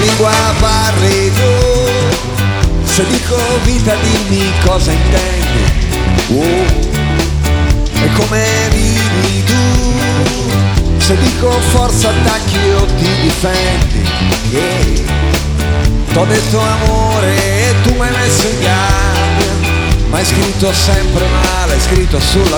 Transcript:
lingua parli tu? Se dico vita dimmi cosa intendi. E come vivi tu? Se dico forza attacchi o ti difendi. T'ho detto amore e tu mi hai messo in gabbia, ma hai scritto sempre male, hai scritto sulla